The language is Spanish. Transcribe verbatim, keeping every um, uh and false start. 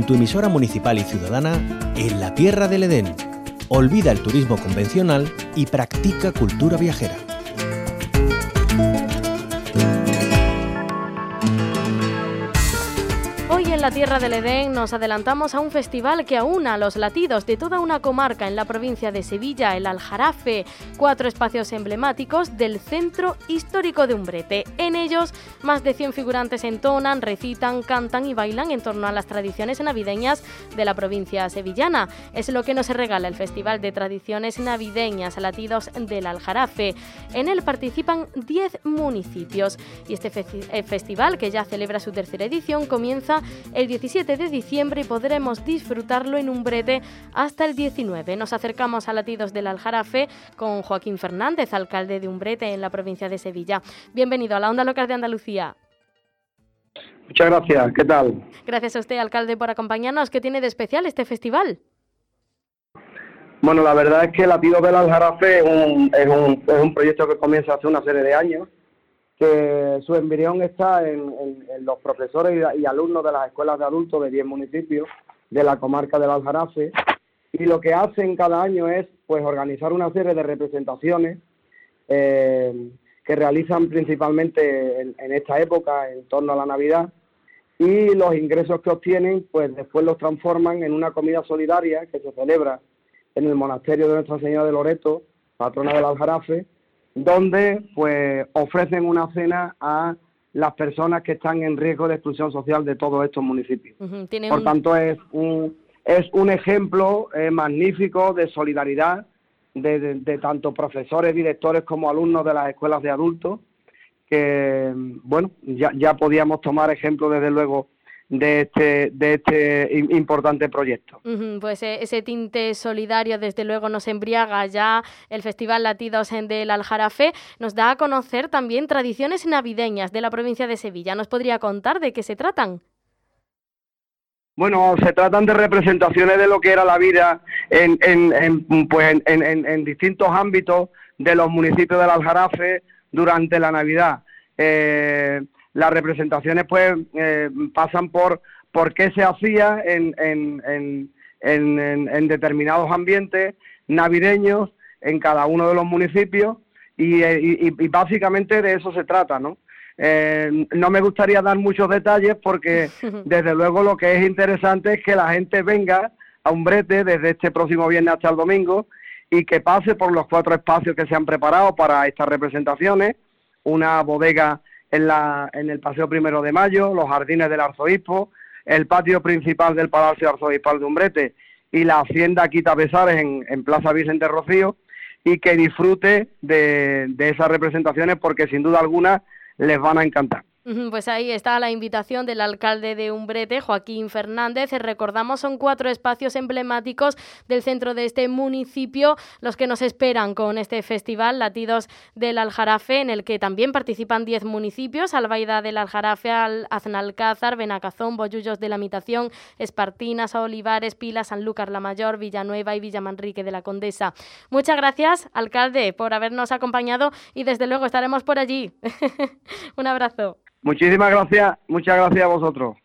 en tu emisora municipal y ciudadana, En la Tierra del Edén. Olvida el turismo convencional y practica cultura viajera. En la Tierra del Edén nos adelantamos a un festival que aúna los latidos de toda una comarca en la provincia de Sevilla, el Aljarafe, cuatro espacios emblemáticos del centro histórico de Umbrete. En ellos, más de cien figurantes entonan, recitan, cantan y bailan en torno a las tradiciones navideñas de la provincia sevillana. Es lo que nos regala el Festival de Tradiciones Navideñas Latidos del Aljarafe. En él participan diez municipios y este fe- festival, que ya celebra su tercera edición, comienza el diecisiete de diciembre y podremos disfrutarlo en Umbrete hasta el diecinueve. Nos acercamos a Latidos del Aljarafe con Joaquín Fernández, alcalde de Umbrete en la provincia de Sevilla. Bienvenido a la Onda Local de Andalucía. Muchas gracias, ¿qué tal? Gracias a usted, alcalde, por acompañarnos. ¿Qué tiene de especial este festival? Bueno, la verdad es que Latidos del Aljarafe es un, es un, es un proyecto que comienza hace una serie de años, que su embrión está en, en, en los profesores y, y alumnos de las escuelas de adultos de diez municipios de la comarca del Aljarafe, y lo que hacen cada año es pues organizar una serie de representaciones eh, que realizan principalmente en, en esta época, en torno a la Navidad, y los ingresos que obtienen pues después los transforman en una comida solidaria que se celebra en el monasterio de Nuestra Señora de Loreto, patrona del Aljarafe, donde pues ofrecen una cena a las personas que están en riesgo de exclusión social de todos estos municipios. Uh-huh. ¿Tiene Por un... tanto, es un, es un ejemplo eh, magnífico de solidaridad de, de, de tanto profesores, directores como alumnos de las escuelas de adultos, que, bueno, ya, ya podíamos tomar ejemplo, desde luego, de este de este importante proyecto. Uh-huh, pues eh, ese tinte solidario desde luego nos embriaga ya el Festival Latidos del Aljarafe. Nos da a conocer también tradiciones navideñas de la provincia de Sevilla. ¿Nos podría contar de qué se tratan? Bueno, se tratan de representaciones de lo que era la vida en, en, en, pues en, en, en distintos ámbitos de los municipios del Aljarafe durante la Navidad. Eh, Las representaciones pues eh, pasan por por qué se hacía en, en, en, en, en, en determinados ambientes navideños en cada uno de los municipios y, y, y básicamente de eso se trata, ¿no? Eh, no me gustaría dar muchos detalles porque desde luego lo que es interesante es que la gente venga a Umbrete desde este próximo viernes hasta el domingo y que pase por los cuatro espacios que se han preparado para estas representaciones: una bodega en la en el Paseo Primero de Mayo, los jardines del Arzobispo, el patio principal del Palacio Arzobispal de Umbrete y la hacienda Quita Pesares en, en Plaza Vicente Rocío, y que disfrute de, de esas representaciones porque sin duda alguna les van a encantar. Pues ahí está la invitación del alcalde de Umbrete, Joaquín Fernández. Recordamos, son cuatro espacios emblemáticos del centro de este municipio los que nos esperan con este festival Latidos del Aljarafe, en el que también participan diez municipios: Albaida del Aljarafe, Aznalcázar, Benacazón, Bollullos de la Mitación, Espartinas, Olivares, Pilas, Sanlúcar la Mayor, Villanueva y Villamanrique de la Condesa. Muchas gracias, alcalde, por habernos acompañado y desde luego estaremos por allí. Un abrazo. Muchísimas gracias, muchas gracias a vosotros.